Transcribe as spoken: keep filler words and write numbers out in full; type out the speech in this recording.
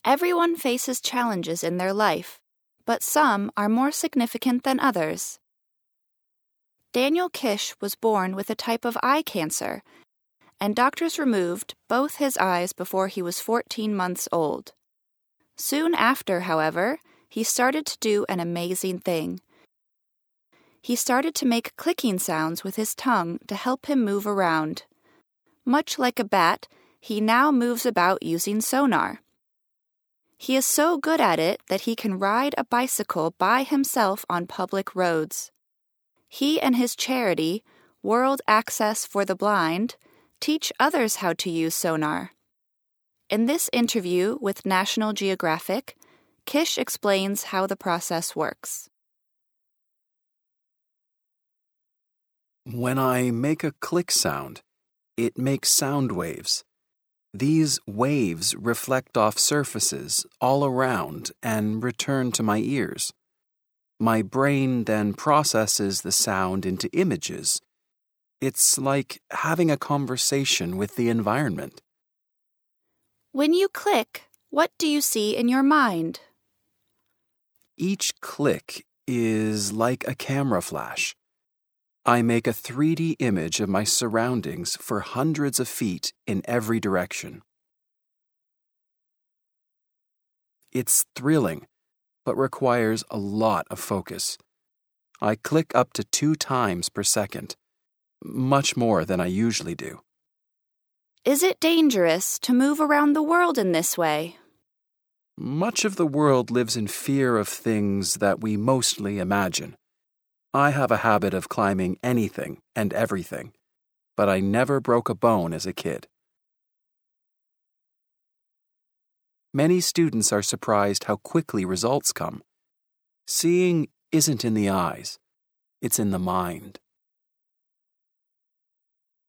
Everyone faces challenges in their life, but some are more significant than others. Daniel Kish was born with a type of eye cancer, and doctors removed both his eyes before he was fourteen months old. Soon after, however, he started to do an amazing thing. He started to make clicking sounds with his tongue to help him move around. Much like a bat, he now moves about using sonar. He is so good at it that he can ride a bicycle by himself on public roads. He and his charity, World Access for the Blind, teach others how to use sonar. In this interview with National Geographic, Kish explains how the process works. When I make a click sound, it makes sound waves. These waves reflect off surfaces all around and return to my ears. My brain then processes the sound into images. It's like having a conversation with the environment. When you click, what do you see in your mind? Each click is like a camera flash. I make a three D image of my surroundings for hundreds of feet in every direction. It's thrilling, but requires a lot of focus. I click up to two times per second, much more than I usually do. Is it dangerous to move around the world in this way? Much of the world lives in fear of things that we mostly imagine. I have a habit of climbing anything and everything, but I never broke a bone as a kid. Many students are surprised how quickly results come. Seeing isn't in the eyes, it's in the mind.